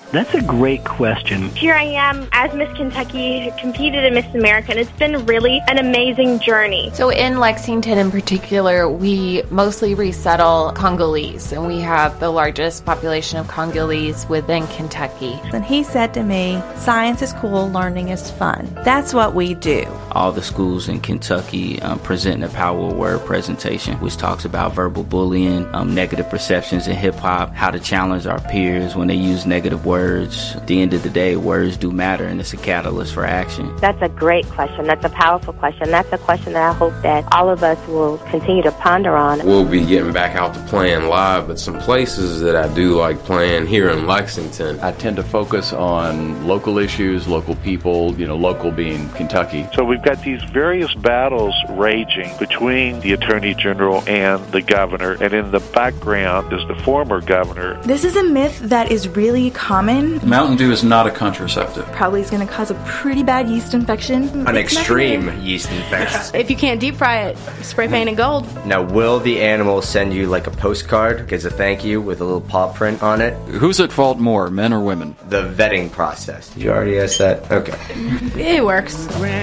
That's a great question. Here I am as Miss Kentucky, competed in Miss America, and it's been really an amazing journey. So in Lexington in particular, we mostly resettle Congolese, and we have the largest population of Congolese within Kentucky. And he said to me, science is cool, learning is fun. That's what we do. All the schools in Kentucky present a power word presentation, which talks about verbal bullying, negative perceptions in hip-hop, how to challenge our peers when they use negative words. At the end of the day, words do matter, and it's a catalyst for action. That's a great question. That's a powerful question. That's a question that I hope that all of us will continue to ponder on. We'll be getting back out to playing live, but some places that I do like playing here in Lexington. I tend to focus on local issues, local people, local being Kentucky. So we've got these various battles raging between the Attorney General and the governor, and in the background is the former governor. This is a myth that is really common. Mountain Dew is not a contraceptive. Probably is going to cause a pretty bad yeast infection. An extreme yeast infection. If you can't deep fry it, spray paint it gold. Now, will the animal send you like a postcard as a thank you with a little paw print on it? Who's at fault more, men or women? The vetting process. Did you already ask that? Okay. It works.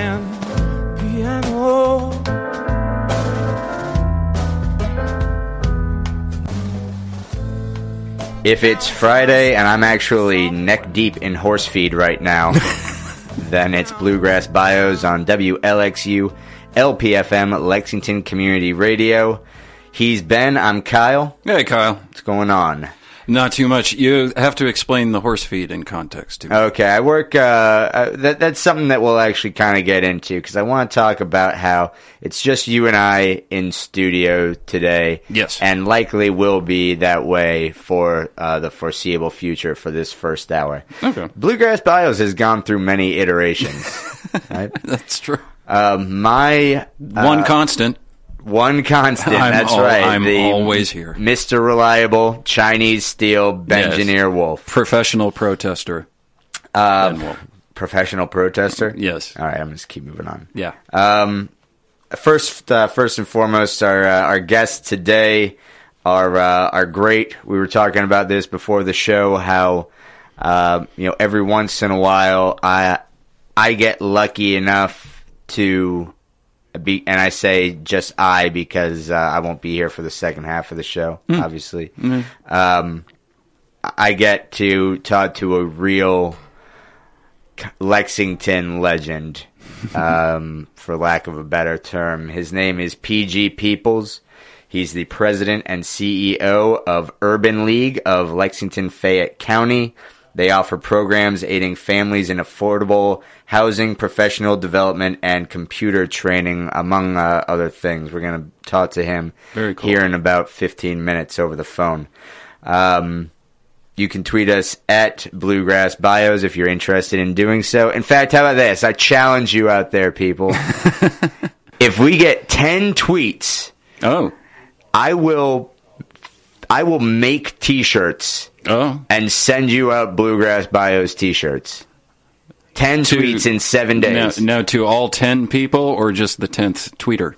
If it's Friday and I'm actually neck deep in horse feed right now, then it's Bluegrass Bios on WLXU LPFM Lexington Community Radio. He's Ben, I'm Kyle. Hey, Kyle. What's going on? Not too much. You have to explain the horse feed in context to me. Okay, I work, that's something that we'll actually kind of get into, because I want to talk about how it's just you and I in studio today. Yes. And likely will be that way for the foreseeable future for this first hour. Okay. Bluegrass Bios has gone through many iterations. Right? That's true. One constant. One constant, that's right. I'm always here. Mr. Reliable, Chinese Steel, Bengineer Wolf. Professional protester. Professional protester? Yes. All right, I'm just keep moving on. Yeah. First and foremost, our guests today are great. We were talking about this before the show, how every once in a while I get lucky enough to and I say just I because I won't be here for the second half of the show, obviously. I get to talk to a real Lexington legend, for lack of a better term. His name is P.G. Peoples. He's the president and CEO of Urban League of Lexington Fayette County. They offer programs aiding families in affordable housing, professional development, and computer training, among other things. We're going to talk to him here in about 15 minutes over the phone. You can tweet us at Bluegrass Bios if you're interested in doing so. In fact, how about this? I challenge you out there, people. If we get 10 tweets, I will make T-shirts. And send you out Bluegrass Bios T-shirts. 10 tweets in 7 days. No, to all 10 people or just the 10th tweeter?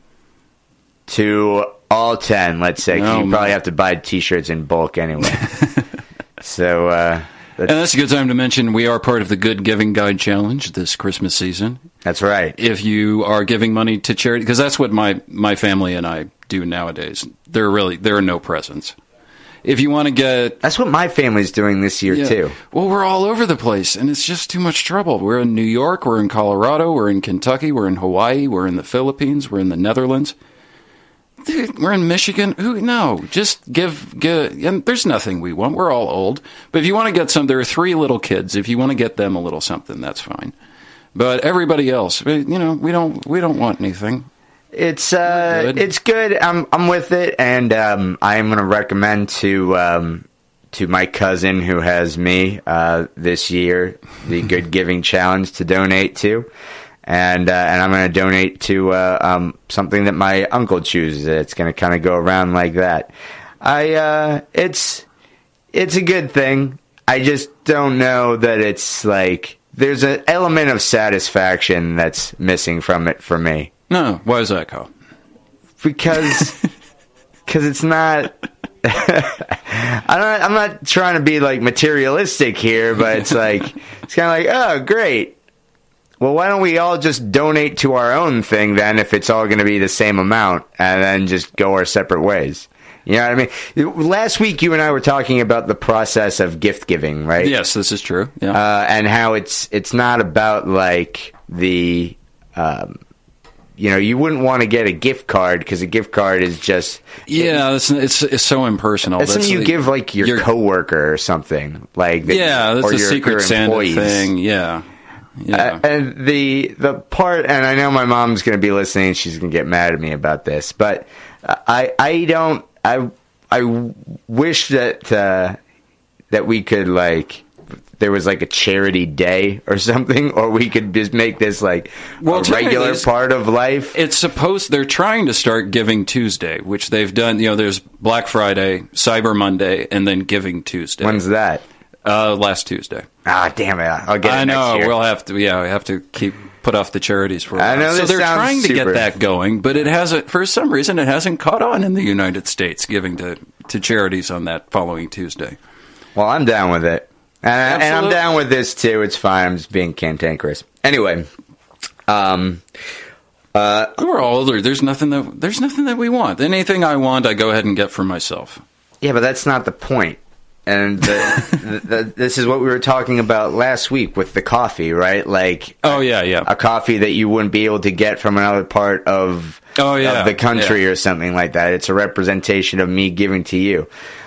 To all 10, let's say. 'Cause you probably have to buy T-shirts in bulk anyway. So, and that's a good time to mention we are part of the Good Giving Guide Challenge this Christmas season. That's right. If you are giving money to charity, because that's what my family and I do nowadays. There are no presents. If you want to get... That's what my family's doing this year, too. Well, we're all over the place, and it's just too much trouble. We're in New York, we're in Colorado, we're in Kentucky, we're in Hawaii, we're in the Philippines, we're in the Netherlands. We're in Michigan. No, just give, and there's nothing we want. We're all old. But if you want to get some, there are 3 little kids. If you want to get them a little something, that's fine. But everybody else, we don't want anything. It's good. I'm with it, and I'm going to recommend to my cousin who has me this year the Good Giving Challenge to donate to, and I'm going to donate to something that my uncle chooses. It's going to kind of go around like that. It's a good thing. I just don't know that it's like there's an element of satisfaction that's missing from it for me. No, why is that, Kyle? Because it's not I'm not trying to be like materialistic here, but it's like it's kind of like, oh, great. Well, why don't we all just donate to our own thing then, if it's all going to be the same amount, and then just go our separate ways? You know what I mean? Last week, you and I were talking about the process of gift giving, right? Yes, this is true. Yeah. And how it's not about like the, you wouldn't want to get a gift card because a gift card is just it's so impersonal. That's something you give like your coworker or something like that, that's or a your Secret Santa employees. thing. Yeah. And the part, and I know my mom's going to be listening, she's going to get mad at me about this, but I wish that we could, like, there was like a charity day or something, or we could just make this like a regular part of life. They're trying to start Giving Tuesday, which they've done. There's Black Friday, Cyber Monday, and then Giving Tuesday. When's that? Last Tuesday. Ah, damn it! I'll get it I know. next year. We'll have to. Yeah, we have to put off the charities for a while. I know. So they're trying to super. get that going, but it hasn't. For some reason, it hasn't caught on in the United States. Giving to charities on that following Tuesday. Well, I'm down with it, and I'm down with this too. It's fine. I'm just being cantankerous. Anyway, we're all older. There's nothing that we want. Anything I want, I go ahead and get for myself. Yeah, but that's not the point. And this is what we were talking about last week with the coffee, right? Like, a coffee that you wouldn't be able to get from another part of the country or something like that. It's a representation of me giving to you.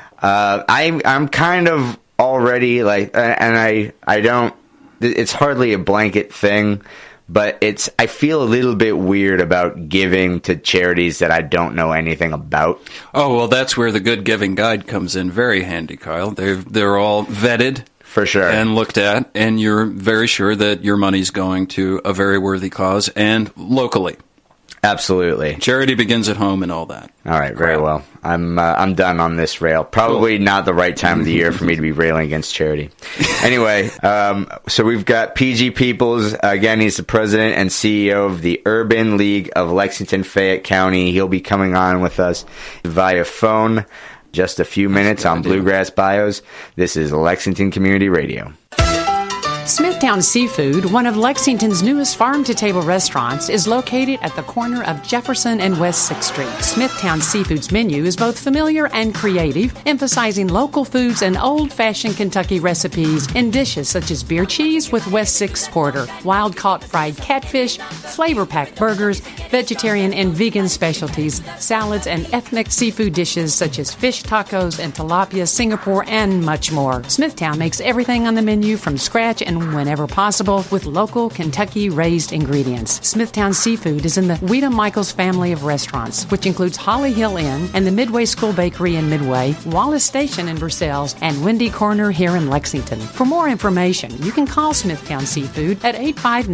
I'm kind of already like, and I don't. It's hardly a blanket thing, but I feel a little bit weird about giving to charities that I don't know anything about. Oh, well, that's where the Good Giving Guide comes in very handy, Kyle. They're all vetted. For sure. And looked at, and you're very sure that your money's going to a very worthy cause and locally. Absolutely. Charity begins at home and all that. All right, very well. I'm done on this rail. Probably not the right time of the year for me to be railing against charity. Anyway, so we've got PG Peoples. Again, he's the president and CEO of the Urban League of Lexington Fayette County. He'll be coming on with us via phone just a few minutes on Bluegrass Bios. This is Lexington Community Radio. Smithtown Seafood, one of Lexington's newest farm-to-table restaurants, is located at the corner of Jefferson and West 6th Street. Smithtown Seafood's menu is both familiar and creative, emphasizing local foods and old-fashioned Kentucky recipes in dishes such as beer cheese with West 6th Quarter, wild-caught fried catfish, flavor-packed burgers, vegetarian and vegan specialties, salads, and ethnic seafood dishes such as fish tacos and tilapia, Singapore, and much more. Smithtown makes everything on the menu from scratch and whenever possible with local Kentucky-raised ingredients. Smithtown Seafood is in the Weedham Michaels family of restaurants, which includes Holly Hill Inn and the Midway School Bakery in Midway, Wallace Station in Versailles, and Windy Corner here in Lexington. For more information, you can call Smithtown Seafood at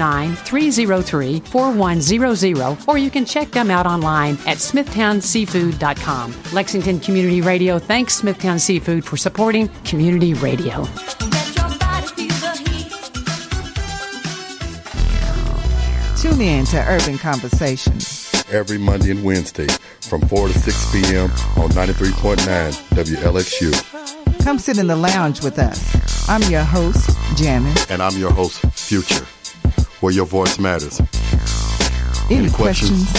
859-303-4100, or you can check them out online at smithtownseafood.com. Lexington Community Radio thanks Smithtown Seafood for supporting community radio. Tune in to Urban Conversations every Monday and Wednesday from 4 to 6 p.m. on 93.9 WLXU. Come sit in the lounge with us. I'm your host, Janet. And I'm your host, Future, where your voice matters. Any questions?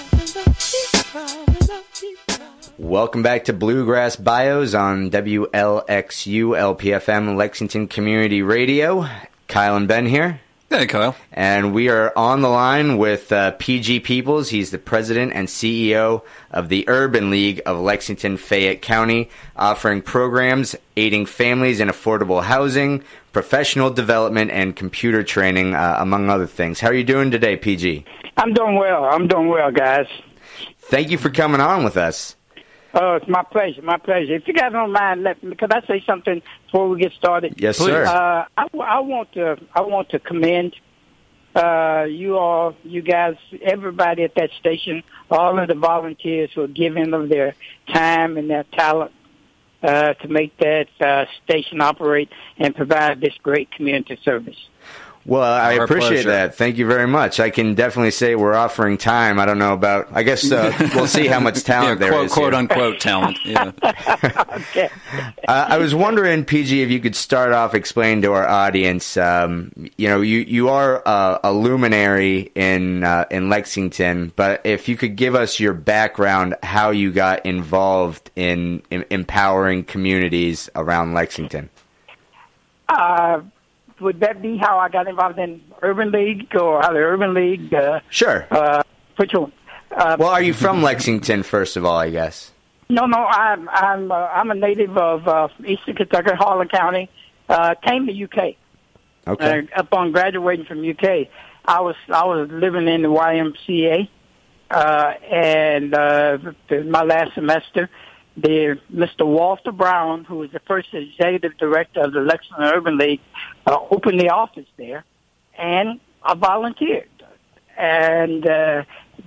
Welcome back to Bluegrass Bios on WLXU LPFM Lexington Community Radio. Kyle and Ben here. Hey, Kyle. And we are on the line with PG Peoples. He's the president and CEO of the Urban League of Lexington Fayette County, offering programs aiding families in affordable housing, professional development, and computer training, among other things. How are you doing today, PG? I'm doing well, guys. Thank you for coming on with us. Oh, it's my pleasure, If you guys don't mind, could I say something before we get started? Yes, sir. I want to commend you guys, everybody at that station, all of the volunteers who are giving of their time and their talent to make that station operate and provide this great community service. Well, I Our appreciate pleasure. that. Thank you very much. I can definitely say we're offering time. I don't know about. I guess we'll see how much talent there is. Quote here. unquote talent. Yeah. Okay. I was wondering, PG, if you could start off explaining to our audience. You are a luminary in Lexington, but if you could give us your background, how you got involved in empowering communities around Lexington. Would that be how I got involved in Urban League or how the Urban League? Sure. Which one? Well, are you from Lexington, first of all, I guess? No, I'm a native of Eastern Kentucky, Harlan County. Came to UK. Okay. Upon graduating from UK, I was living in the YMCA, and my last semester, Mr. Walter Brown, who was the first executive director of the Lexington Urban League, opened the office there, and I volunteered. And then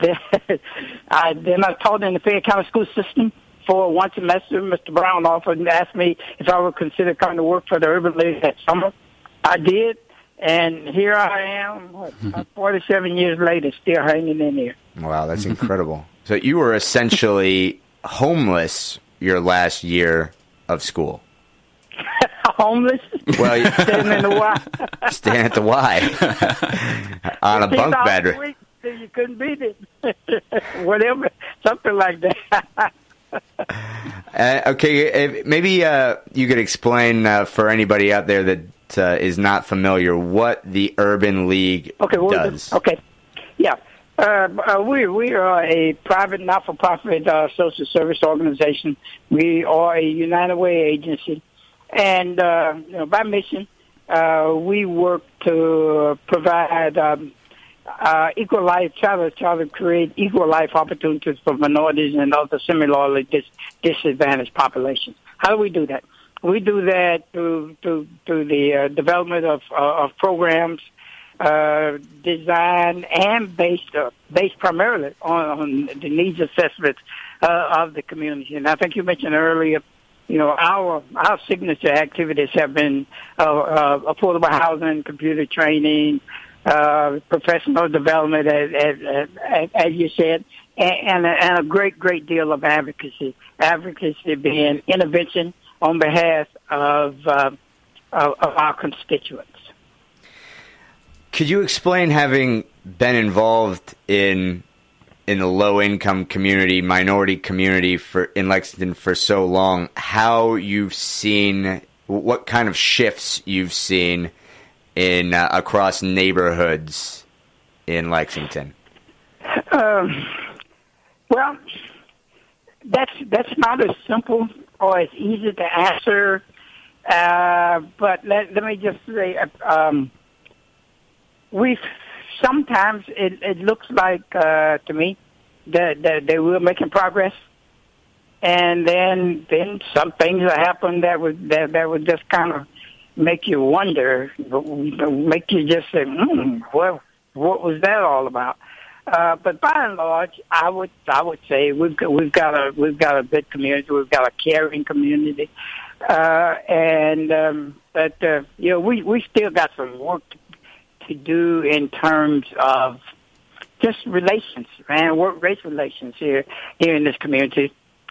I taught in the Fayette County school system for one semester. Mr. Brown offered and asked me if I would consider coming to work for the Urban League that summer. I did, and here I am, 47 years later, still hanging in there. Wow, that's incredible. So you were essentially homeless your last year of school. Homeless? Well, Staying in the Y. Staying at the Y. On a bunk bed. So you couldn't beat it. Whatever, something like that. Okay, maybe you could explain for anybody out there that is not familiar what the Urban League does. Okay, yeah. We are a private, not-for-profit social service organization. We are a United Way agency, and by mission, we work to provide equal life, try to create equal life opportunities for minorities and other similarly disadvantaged populations. How do we do that? We do that through the development of programs. Designed and based primarily on the needs assessments of the community. And I think you mentioned earlier, our signature activities have been affordable housing, computer training, professional development, as you said, and a great deal of advocacy. Advocacy being intervention on behalf of our constituents. Could you explain, having been involved in the low-income community, minority community in Lexington for so long, how you've seen, what kind of shifts you've seen in across neighborhoods in Lexington? Well, that's not as simple or as easy to answer. But let me just say. Sometimes it looks like to me that they were making progress, and then some things that happened that would just kind of make you wonder, make you just say, well, what was that all about? But by and large, I would say we've got a good community, we've got a caring community, but we still got some work to do in terms of just relations and race relations here in this community.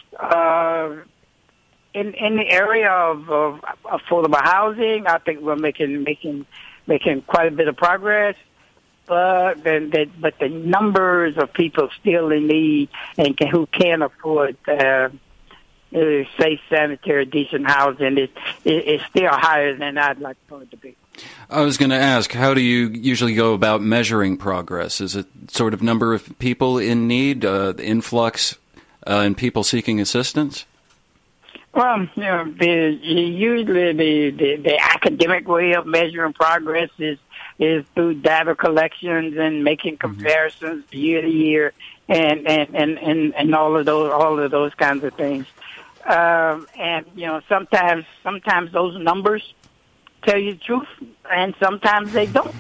In the area of affordable housing, I think we're making quite a bit of progress. But the numbers of people still in need and who can't afford safe, sanitary, decent housing is still higher than I'd like for it to be. I was going to ask, how do you usually go about measuring progress? Is it sort of number of people in need, the influx in people seeking assistance? Well, usually the academic way of measuring progress is through data collections and making comparisons year to year and all of those kinds of things. And sometimes those numbers tell you the truth, and sometimes they don't.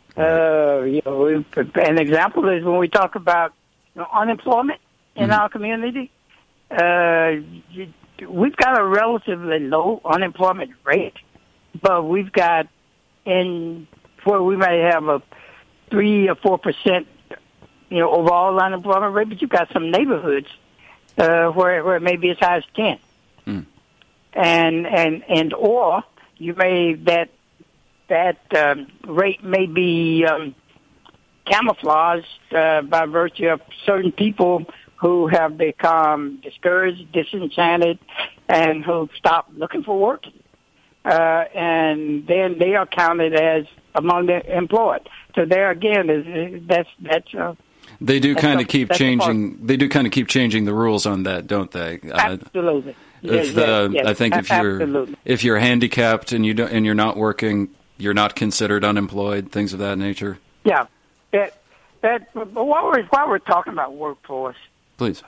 An example is when we talk about unemployment in our community. We've got a relatively low unemployment rate, but we've got in where we may have a 3 or 4%, overall unemployment rate, but you've got some neighborhoods where it may be as high as 10. And or you may that rate may be camouflaged by virtue of certain people who have become discouraged, disenchanted, and who stopped looking for work, and then they are counted as among the employed. So there again, that's they do kind of keep changing. They do kind of keep changing the rules on that, don't they? Absolutely. Yes. I think if you're handicapped and you're not working, you're not considered unemployed. Things of that nature. Yeah. But while we're talking about workforce, please.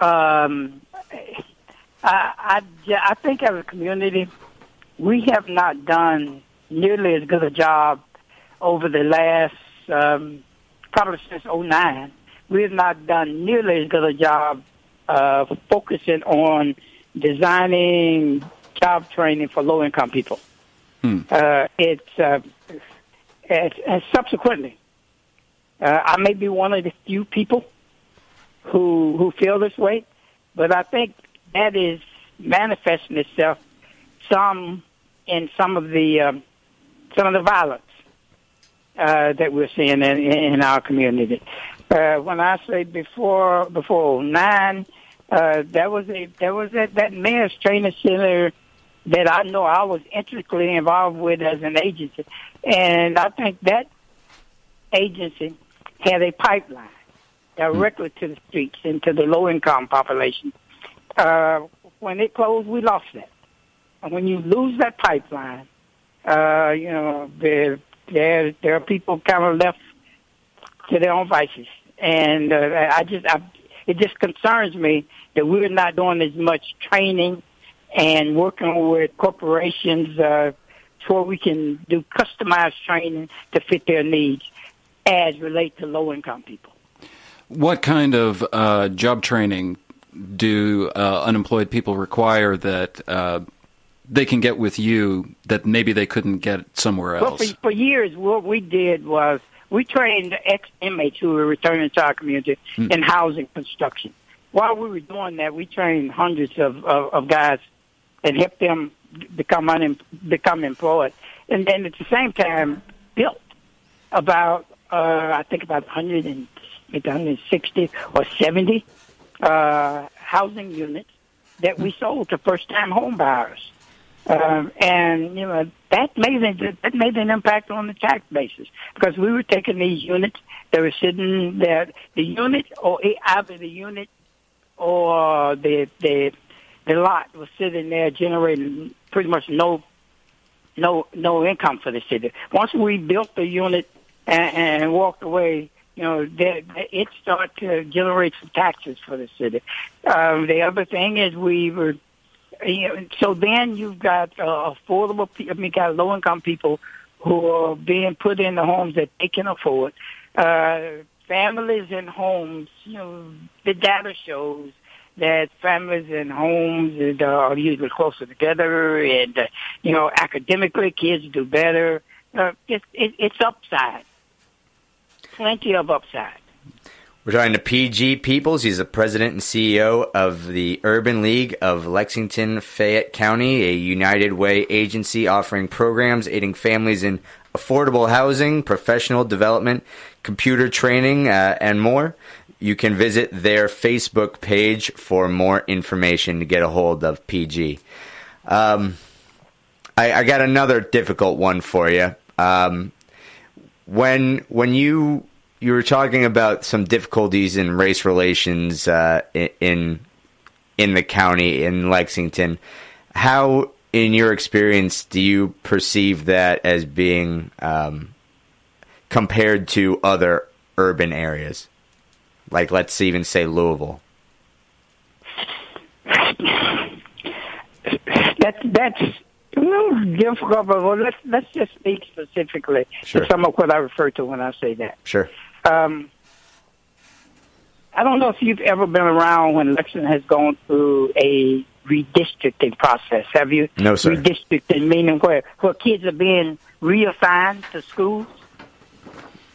I think as a community, we have not done nearly as good a job over the last probably since 2009. We have not done nearly as good a job focusing on designing job training for low-income people. And subsequently, I may be one of the few people who feel this way, but I think that is manifesting itself in some of the violence that we're seeing in our community. When I say before 2009, there was that mayor's training center that I know I was intricately involved with as an agency, and I think that agency had a pipeline directly to the streets and to the low-income population. When it closed, we lost that. And when you lose that pipeline, there are people kind of left to their own vices, and it just concerns me that we're not doing as much training and working with corporations so we can do customized training to fit their needs as relate to low-income people. What kind of job training do unemployed people require that they can get with you that maybe they couldn't get somewhere else? Well, for years, what we did was we trained ex-inmates who were returning to our community in housing construction. While we were doing that, we trained hundreds of guys and helped them become employed. And then at the same time, built about, I think about 160 or 70 housing units that we sold to first-time home buyers. And that made an impact on the tax basis because we were taking these units that were sitting there, the unit or either the unit or the lot was sitting there generating pretty much no income for the city. Once we built the unit and walked away, it started to generate some taxes for the city. The other thing is we were. So then you've got affordable people, got low-income people who are being put in the homes that they can afford. Families in homes, the data shows that families in homes are usually closer together and, academically kids do better. It's upside. Plenty of upside. We're talking to P.G. Peoples. He's the president and CEO of the Urban League of Lexington, Fayette County, a United Way agency offering programs aiding families in affordable housing, professional development, computer training, and more. You can visit their Facebook page for more information to get a hold of PG. I got another difficult one for you. When you were talking about some difficulties in race relations in the county, in Lexington, how, in your experience, do you perceive that as being compared to other urban areas? Like, let's even say Louisville. That's a little difficult, but let's just speak specifically to some of what I refer to when I say that. Sure. I don't know if you've ever been around when Lexington has gone through a redistricting process. Have you? No, sir. Redistricting meaning where kids are being reassigned to schools.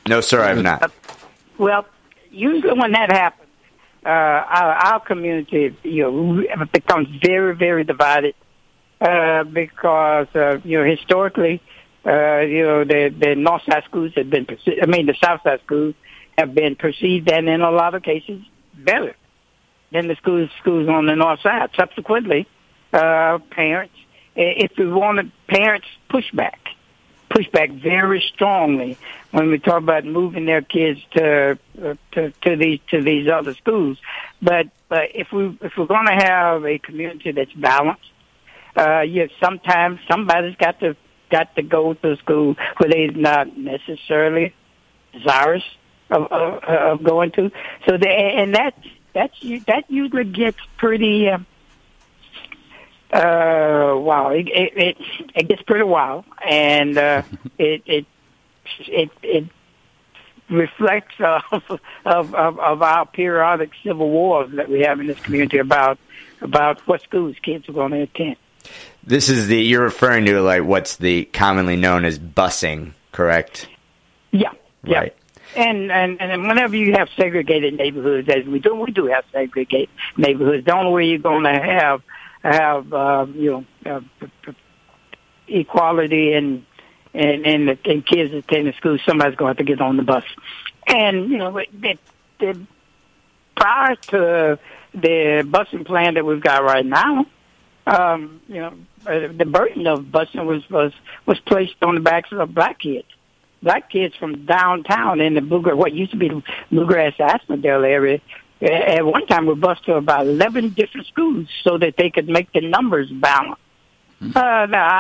No, sir, I have not. Well, usually when that happens, our community, becomes very, very divided because historically, the north side schools have been, the south side schools have been perceived, and in a lot of cases, better than the schools on the north side. Subsequently, parents, if we wanted parents, push back very strongly when we talk about moving their kids to these other schools. But if we're going to have a community that's balanced, sometimes somebody's got to go to a school where they're not necessarily desirous of going to. So that usually gets pretty. Wow, it gets pretty wild, and it reflects of our periodic civil wars that we have in this community about what schools kids are going to attend. This is you're referring to like what's the commonly known as busing, correct? Yeah, right. And whenever you have segregated neighborhoods, as we do have segregated neighborhoods. The only way you're going to have equality and kids attending school, somebody's going to have to get on the bus. And prior to the busing plan that we've got right now, the burden of busing was placed on the backs of black kids. Black kids from downtown in the what used to be the Bluegrass Aspendale area. At one time, we bused to about 11 different schools so that they could make the numbers balance. Now,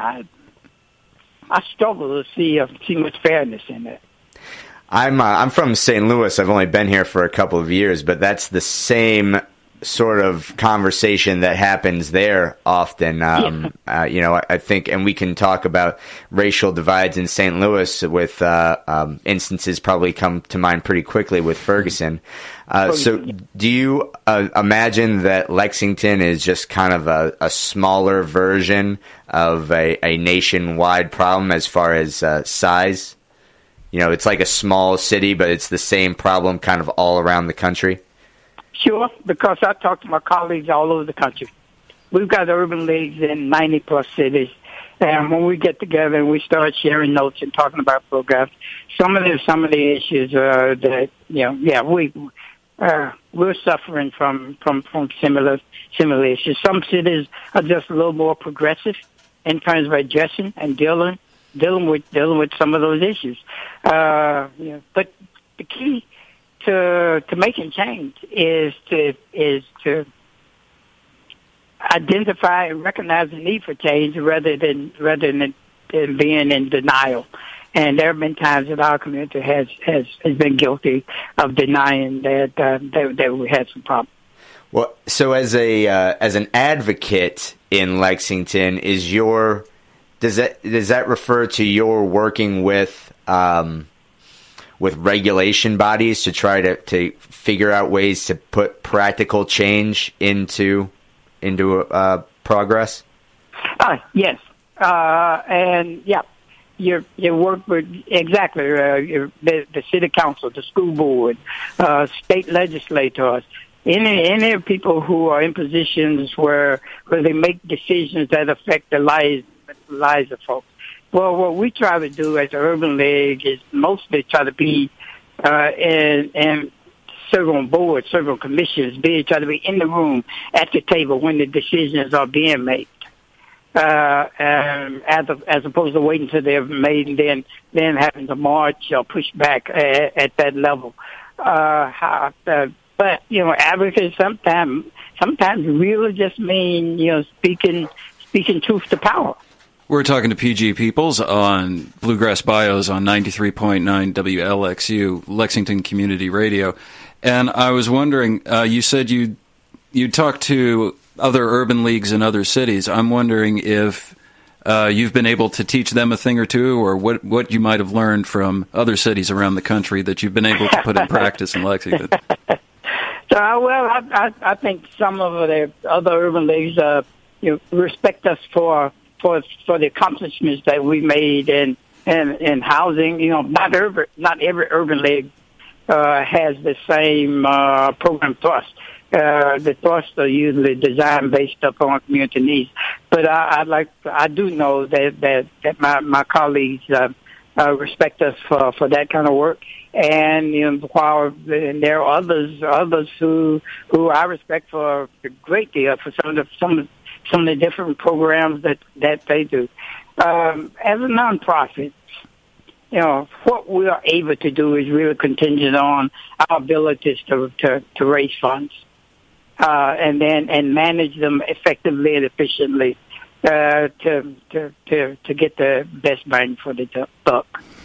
I struggle to see much fairness in that. I'm from St. Louis. I've only been here for a couple of years, but that's the same sort of conversation that happens there often. I think, and we can talk about racial divides in St. Louis with instances probably come to mind pretty quickly with Ferguson. So do you imagine that Lexington is just kind of a smaller version of a nationwide problem as far as size? It's like a small city, but it's the same problem kind of all around the country? Sure, because I talk to my colleagues all over the country. We've got urban leagues in 90-plus cities, and when we get together and we start sharing notes and talking about programs, some of the issues that we're suffering from similar issues. Some cities are just a little more progressive in terms of addressing and dealing with some of those issues. But the key to making change is to identify and recognize the need for change rather than being in denial. And there have been times that our community has been guilty of denying that we had some problems. Well, so as an advocate in Lexington, does that refer to your working with regulation bodies to try to figure out ways to put practical change into progress? Yes, and yeah, you work with the city council, the school board, state legislators, any people who are in positions where they make decisions that affect the lives of folks. Well, what we try to do as an urban league is mostly try to be and serve on boards, serve on commissions, try to be in the room at the table when the decisions are being made, as opposed to waiting until they're made and then having to march or push back at that level. But advocacy sometimes really just mean speaking truth to power. We're talking to PG Peoples on Bluegrass Bios on 93.9 WLXU, Lexington Community Radio. And I was wondering, you said you talked to other urban leagues in other cities. I'm wondering if you've been able to teach them a thing or two, or what you might have learned from other cities around the country that you've been able to put in practice in Lexington. I think some of the other urban leagues respect us for the accomplishments that we made and and housing. Not every urban league has the same program thrust. The thrusts are usually designed based upon community needs. But I do know that my colleagues respect us for that kind of work. And while there are others who I respect for a great deal for some of the different programs that they do. As a nonprofit, what we are able to do is really contingent on our abilities to raise funds, and manage them effectively and efficiently, to get the best bang for the buck.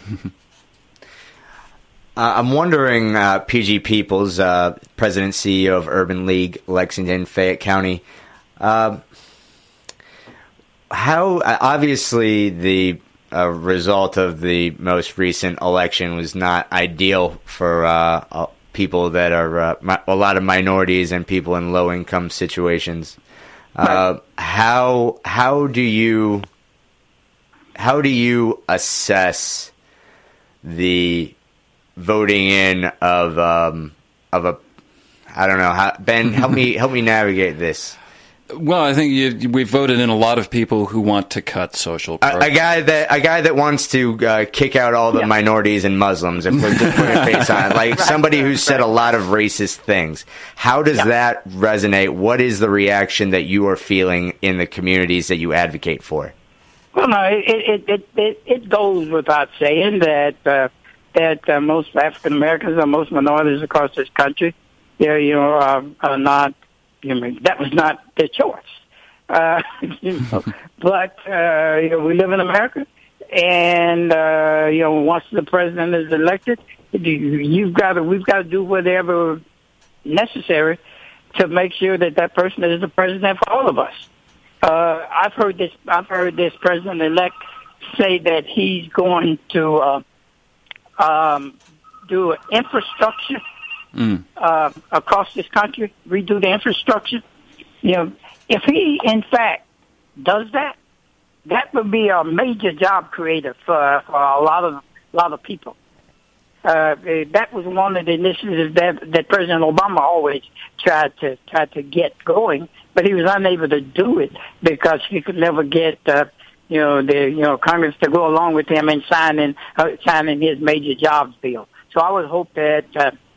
I'm wondering, PG Peoples, President CEO of Urban League, Lexington, Fayette County, how obviously the result of the most recent election was not ideal for people that are a lot of minorities and people in low income situations. Right. How do you assess the voting in of a, I don't know, Ben, help me navigate this. Well, I think we voted in a lot of people who want to cut social programs. A guy that wants to kick out all the minorities and Muslims, if we're just putting a face on it, like somebody who's said a lot of racist things. How does that resonate? What is the reaction that you are feeling in the communities that you advocate for? Well, no, it goes without saying that most African Americans or most minorities across this country, are not. That was not their choice. But we live in America, and once the president is elected, we've got to do whatever necessary to make sure that person is the president for all of us. I've heard this president-elect say that he's going to do infrastructure across this country, redo the infrastructure. If he in fact does that, that would be a major job creator for a lot of people. That was one of the initiatives that President Obama always tried to get going, but he was unable to do it because he could never get Congress to go along with him in signing his major jobs bill. So I would hope that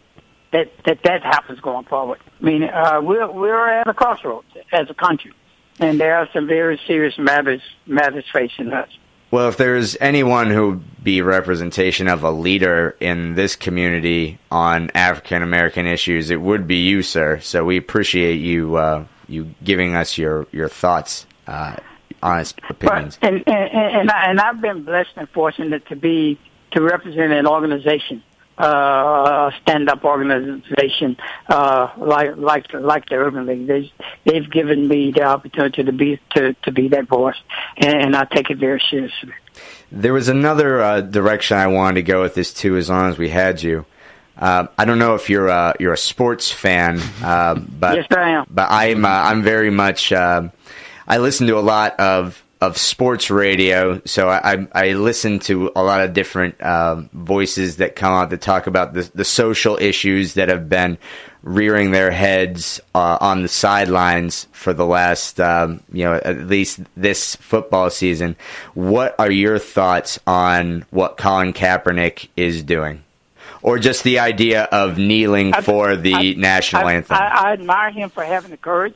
happens going forward. I mean, we're at a crossroads as a country, and there are some very serious matters facing us. Well, if there's anyone who would be representation of a leader in this community on African American issues, it would be you, sir. So we appreciate you giving us your thoughts, honest opinions. And I've been blessed and fortunate to represent an organization, a stand-up organization like the Urban League. They've given me the opportunity to be that voice, and I take it very seriously. There was another direction I wanted to go with this too, as long as we had you. I don't know if you're a sports fan, but yes, I am. But I'm very much. I listen to a lot of sports radio, so I listen to a lot of different voices that come out to talk about the social issues that have been rearing their heads on the sidelines for the last, at least this football season. What are your thoughts on what Colin Kaepernick is doing? Or just the idea of kneeling for the national anthem? I admire him for having the courage.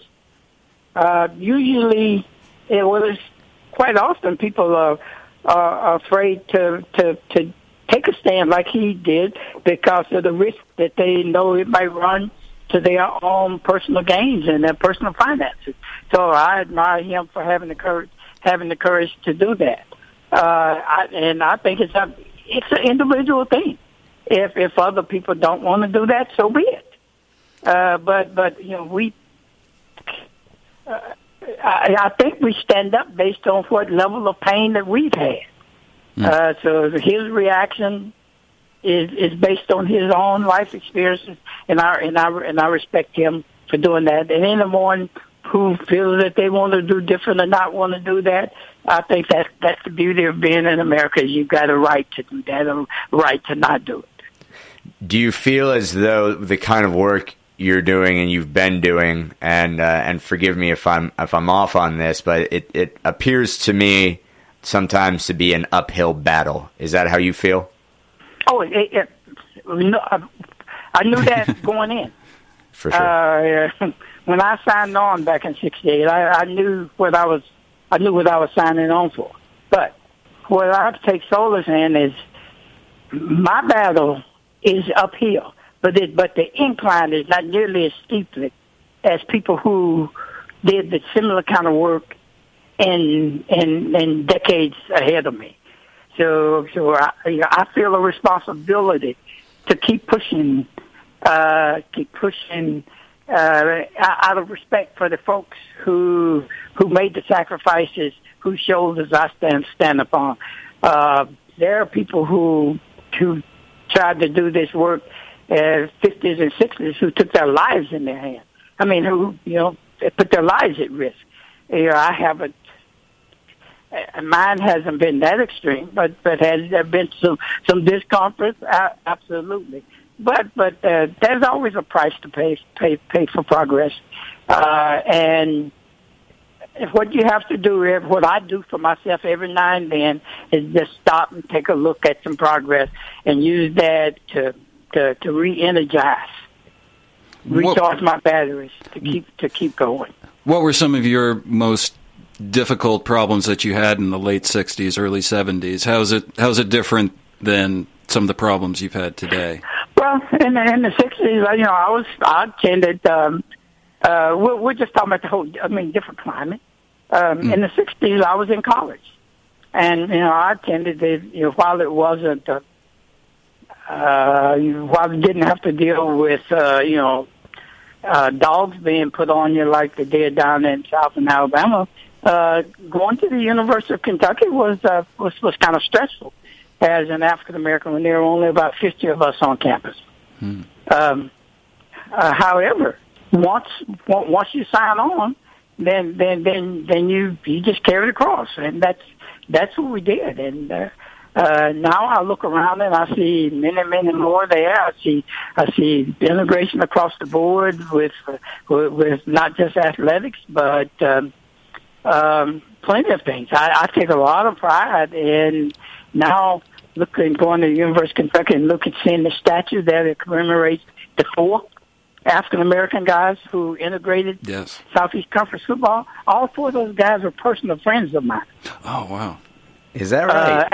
Usually, quite often people are afraid to take a stand like he did because of the risk that they know it might run to their own personal gains and their personal finances. So I admire him for having the courage to do that. And I think it's an individual thing. If other people don't want to do that, so be it. But I think we stand up based on what level of pain that we've had. So his reaction is based on his own life experiences, and I respect him for doing that. And anyone who feel that they want to do different or not want to do that. I think that's the beauty of being in America. You've got a right to do that, a right to not do it. Do you feel as though the kind of work you're doing and you've been doing, and forgive me if I'm off on this, but it appears to me sometimes to be an uphill battle. Is that how you feel? Oh, I knew that going in. For sure. When I signed on back in '68, I knew what I was signing on for. But what I have to take solace in is my battle is uphill, but the incline is not nearly as steep as people who did the similar kind of work in decades ahead of me. So I feel a responsibility to keep pushing out of respect for the folks who made the sacrifices, whose shoulders I stand upon. There are people who tried to do this work in 50s and 60s who took their lives in their hands. I mean, who put their lives at risk. I haven't. Mine hasn't been that extreme, but has there been some discomfort? Absolutely. But there's always a price to pay for progress, and what you have to do, what I do for myself every now and then, is just stop and take a look at some progress and use that to re-energize, recharge my batteries to keep going. What were some of your most difficult problems that you had in the late '60s, early '70s? How's it different than some of the problems you've had today? Well, in the '60s, I attended. We're just talking about the whole. Different climate. In the '60s, I was in college, and I attended it. While it wasn't, while we didn't have to deal with dogs being put on you like they did down in South and Alabama. Going to the University of Kentucky was kind of stressful as an African American when there were only about 50 of us on campus. However, once you sign on, then you just carry the cross, and that's what we did. And now I look around and I see many more there. I see integration across the board with not just athletics, but plenty of things. I take a lot of pride in now going to the University of Kentucky and seeing the statue there that commemorates the 4 African American guys who integrated Southeast Conference football. All 4 of those guys are personal friends of mine. Oh wow, is that right?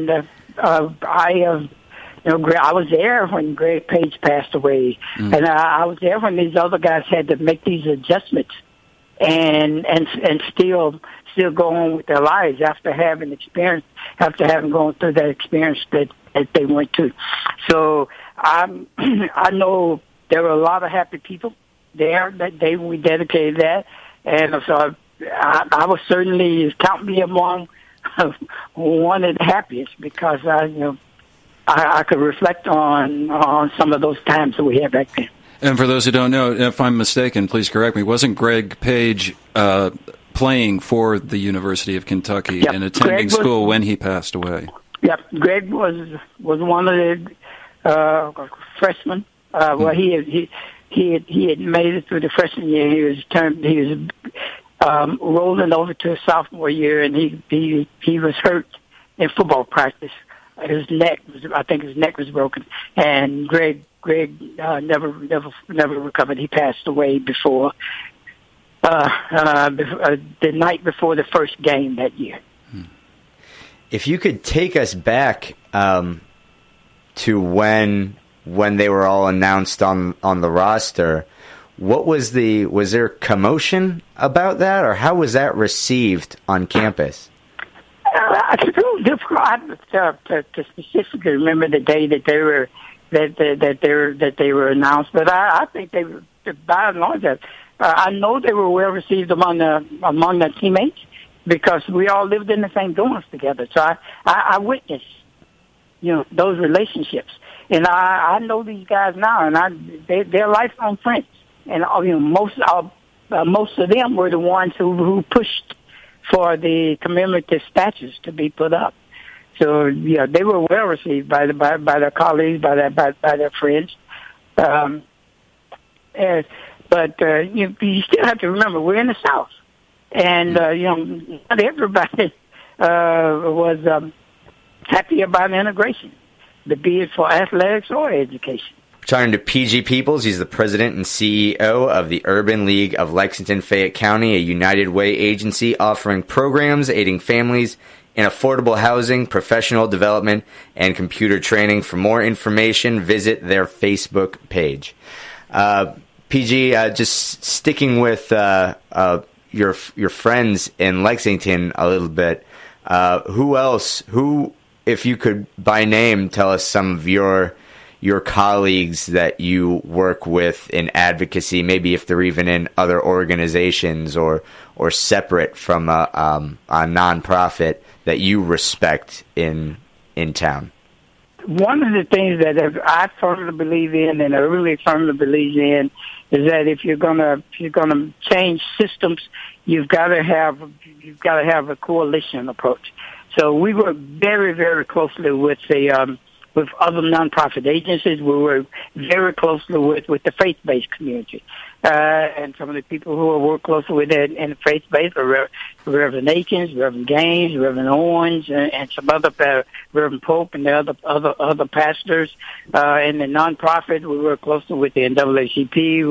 I was there when Greg Page passed away, and I was there when these other guys had to make these adjustments and still go on with their lives after having gone through that experience that they went to. So I know there were a lot of happy people there that day when we dedicated that, and so I was certainly count me among one of the happiest because I could reflect on some of those times that we had back then. And for those who don't know, if I'm mistaken, please correct me, wasn't Greg Page playing for the University of Kentucky and attending school when he passed away? Yep, Greg was one of the freshmen. Well, he had made it through the freshman year. He was rolling over to his sophomore year, and he was hurt in football practice. His neck was broken, and Greg never recovered. He passed away before the night before the first game that year. If you could take us back to when they were all announced on the roster, was there commotion about that, or how was that received on campus? It's a little difficult to specifically remember the day that they were announced, but I think they were, by and large, I know they were well received among the teammates because we all lived in the same dorms together. So I witnessed those relationships, and I know these guys now, and they're lifelong friends, and most most of them were the ones who pushed for the commemorative statues to be put up. So yeah, they were well received by their colleagues, by their friends. But you still have to remember we're in the South, and not everybody was happy about integration, be it for athletics or education. Talking to PG Peoples, he's the president and CEO of the Urban League of Lexington-Fayette County, a United Way agency offering programs aiding families in affordable housing, professional development, and computer training. For more information, visit their Facebook page. PG, just sticking with your friends in Lexington a little bit, who, if you could by name tell us some of your colleagues that you work with in advocacy, maybe if they're even in other organizations or separate from a nonprofit that you respect in town. One of the things that I firmly believe in, and I really firmly believe in, is that if you're gonna change systems, you've got to have a coalition approach. So we work very, very closely with other nonprofit agencies. We work very closely with the faith-based community. And some of the people who work closely with it in the faith-based are Reverend Akins, Reverend Gaines, Reverend Owens, and some other, Reverend Pope and the other pastors. In the nonprofit, we work closely with the NAACP,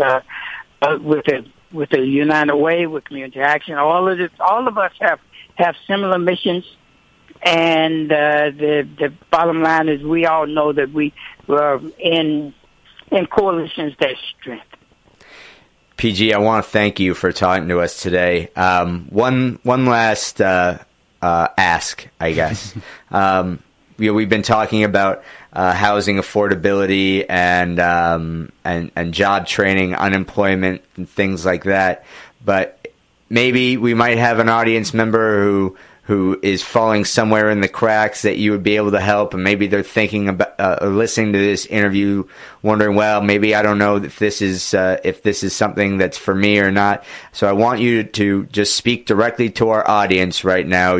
with the United Way, with Community Action. All of us have similar missions. And the bottom line is we all know that we were in coalitions that strength. PG, I want to thank you for talking to us today. One last ask, I guess. We've been talking about housing affordability and job training, unemployment, and things like that. But maybe we might have an audience member who is falling somewhere in the cracks that you would be able to help, and maybe they're thinking about listening to this interview, wondering, well, maybe I don't know if this is something that's for me or not. So I want you to just speak directly to our audience right now.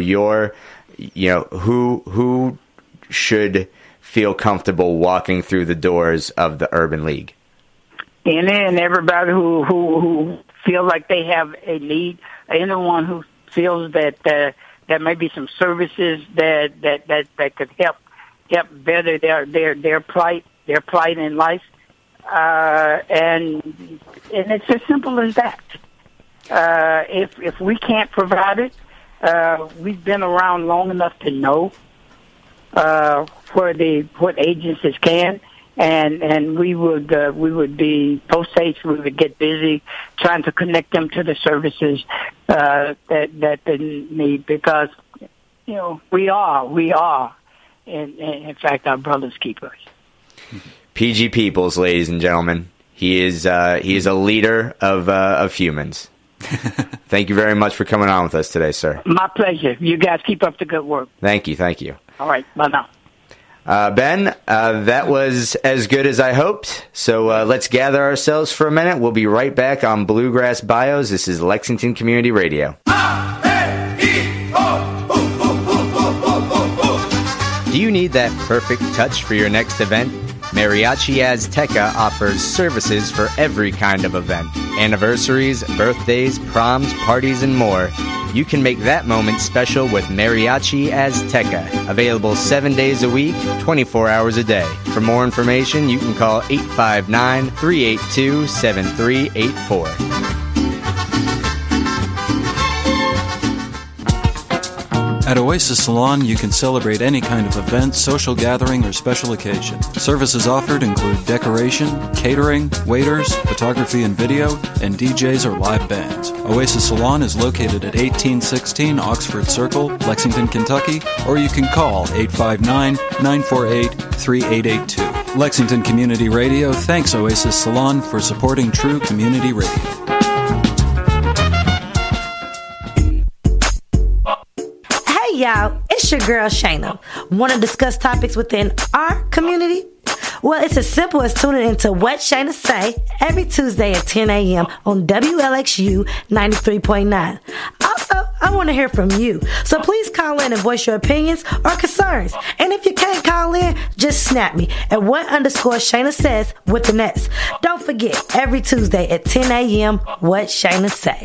Who should feel comfortable walking through the doors of the Urban League? And everybody who feel like they have a need, anyone who feels that there may be some services that could help better their plight in life, and it's as simple as that. If we can't provide it, we've been around long enough to know what agencies can. And we would be post haste. We would get busy trying to connect them to the services that they need, because we are in fact our brother's keepers. PG Peoples, ladies and gentlemen, he is a leader of humans. Thank you very much for coming on with us today, sir. My pleasure. You guys keep up the good work. Thank you. All right, bye now. Ben, that was as good as I hoped, so let's gather ourselves for a minute. We'll be right back on Bluegrass Bios. This is Lexington Community Radio. Do you need that perfect touch for your next event? Mariachi Azteca offers services for every kind of event. Anniversaries, birthdays, proms, parties, and more. You can make that moment special with Mariachi Azteca. Available 7 days a week, 24 hours a day. For more information, you can call 859-382-7384. At Oasis Salon, you can celebrate any kind of event, social gathering, or special occasion. Services offered include decoration, catering, waiters, photography and video, and DJs or live bands. Oasis Salon is located at 1816 Oxford Circle, Lexington, Kentucky, or you can call 859-948-3882. Lexington Community Radio thanks Oasis Salon for supporting true community radio. Y'all, it's your girl Shayna. Want to discuss topics within our community? Well, it's as simple as tuning into What Shayna Say every Tuesday at 10 a.m. on WLXU 93.9. Also, I want to hear from you. So please call in and voice your opinions or concerns. And if you can't call in, just snap me at what_Shayna Says with an S. Don't forget, every Tuesday at 10 a.m., What Shayna Say.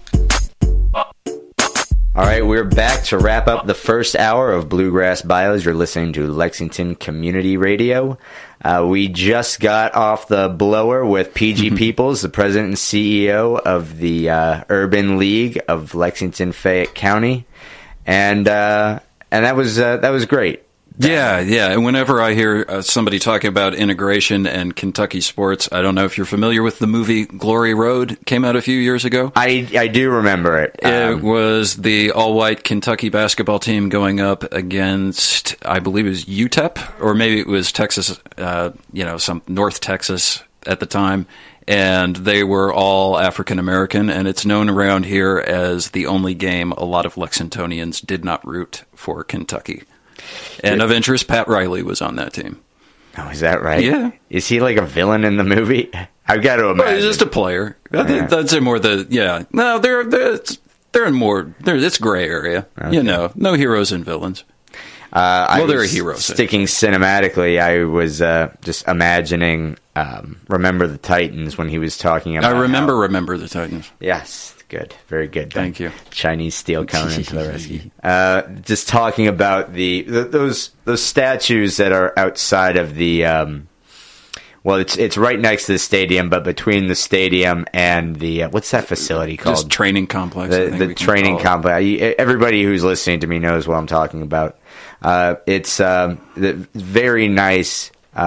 All right, we're back to wrap up the first hour of Bluegrass Bios. You're listening to Lexington Community Radio. We just got off the blower with PG Peoples, the president and CEO of the Urban League of Lexington Fayette County, and that was great. Yeah. And whenever I hear somebody talking about integration and Kentucky sports, I don't know if you're familiar with the movie Glory Road. Came out a few years ago. I do remember it. It was the all-white Kentucky basketball team going up against, I believe it was UTEP, or maybe it was Texas, some North Texas at the time. And they were all African-American, and it's known around here as the only game a lot of Lexingtonians did not root for Kentucky. And of interest, Pat Riley was on that team. Oh, is that right? Yeah. Is he like a villain in the movie? I've got to imagine. Well, he's just a player. That's more No, they're in more. It's gray area. Okay. No heroes and villains. There are heroes. Sticking cinematically, I was just imagining Remember the Titans when he was talking about. I remember the Titans. Yes. Good, very good. Thank you. Chinese steel coming into the rescue. Just talking about those statues that are outside of the. It's right next to the stadium, but between the stadium and the what's that facility called? Just training complex. The training complex. Everybody who's listening to me knows what I'm talking about. It's very nice.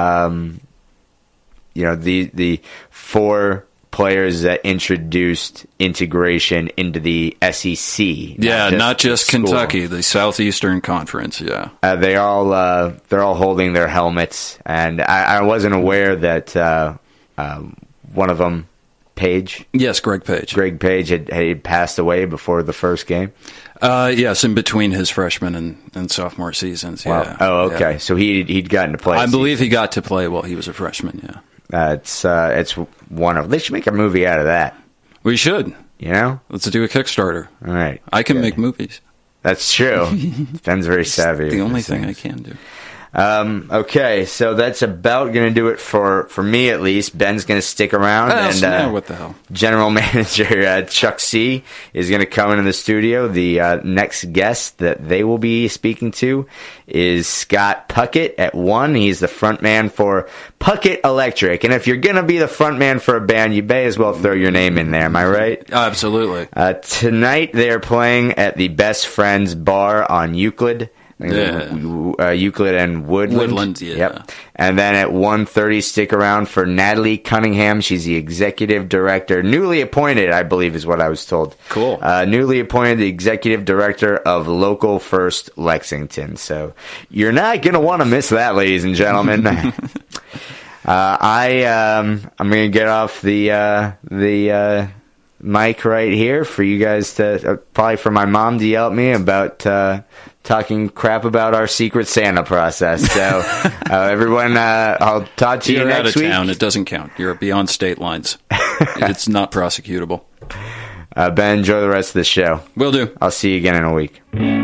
The four players that introduced integration into the SEC. Yeah, not just Kentucky, the Southeastern Conference. Yeah, they're all holding their helmets, and I wasn't aware that one of them, Page. Yes, Greg Page. Greg Page had passed away before the first game. Yes, in between his freshman and sophomore seasons. Wow. Yeah. Oh, okay. Yeah. So he'd gotten to play. I believe he got to play while he was a freshman. Yeah. It's wonderful. They should make a movie out of that. We should. Let's do a Kickstarter. All right. I can make movies. That's true. Ben's very savvy. The only thing I can do. Okay, so that's about going to do it for me at least. Ben's going to stick around. What the hell? General Manager Chuck C. is going to come into the studio. The next guest that they will be speaking to is Scott Puckett at 1. He's the front man for Puckett Electric. And if you're going to be the front man for a band, you may as well throw your name in there. Am I right? Absolutely. Tonight they are playing at the Best Friends Bar on Euclid. Euclid and Woodland. Yeah. Yep. And then at 1:30, stick around for Natalie Cunningham. She's the executive director, newly appointed, I believe is what I was told. Cool. Newly appointed the executive director of Local First Lexington. So you're not going to want to miss that, ladies and gentlemen. I'm going to get off the mic right here for you guys to, probably for my mom to yell at me about talking crap about our Secret Santa process. So, everyone, I'll talk to you next week. You're out of town. It doesn't count. You're beyond state lines. It's not prosecutable. Ben, enjoy the rest of the show. Will do. I'll see you again in a week.